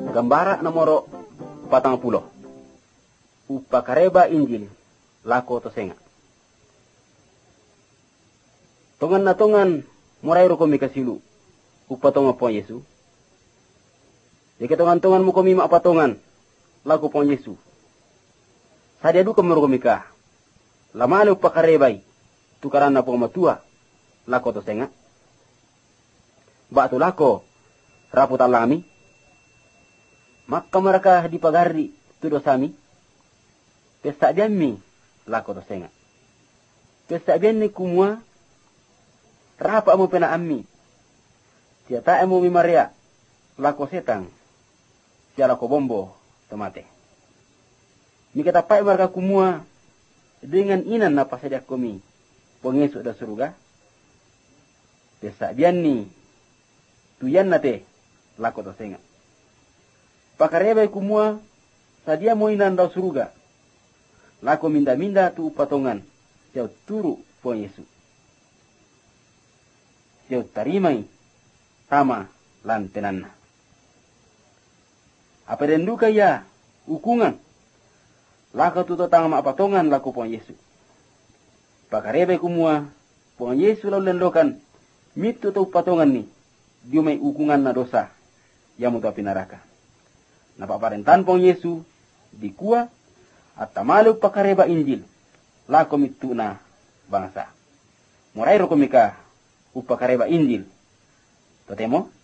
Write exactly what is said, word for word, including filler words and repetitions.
Gambara nomoro patang puluh. Upakareba Injil lako to senga. Tongan na tongan murai ro komi kasilu. Upatonga po Yesu. Jika tongan-tongan mo komi maapatongan lako po Yesu. Sadia du komi ro komi ka. Lamane upakarebay tukaran na po matua lako to senga. Ba to lako raput alami. Maka mereka dipagari tu dosami. Pesta jami lako to senga. Pesta jami kumua rapa mo pena ammi. Tiata emo mi Maria lako setang. Tia lako bombo tomate. Mi kata pai mereka kumua dengan inan na pasadia komi. Pengesuk da surga. Pesta jami tuyan nate lako to senga. Pakarebe kumua sadia mo inan da surga. Lako minda-minda tu patongan. Siau turu po Yesu. Siau tarimai tama lantenanna. Apa denduka ya ukungan. Lako tu totang ma patongan lako po Yesu. Pakarebe kumua po Yesu lalu lendokan mitu tu patongan ni. Dia may ukungan na dosa. Yamu tu pinaraka. Napaparentan po Yesu di kuwa at tamalo pakareba Injil lako mitu na bangsa. Murai ro komika upakareba Injil. Totemo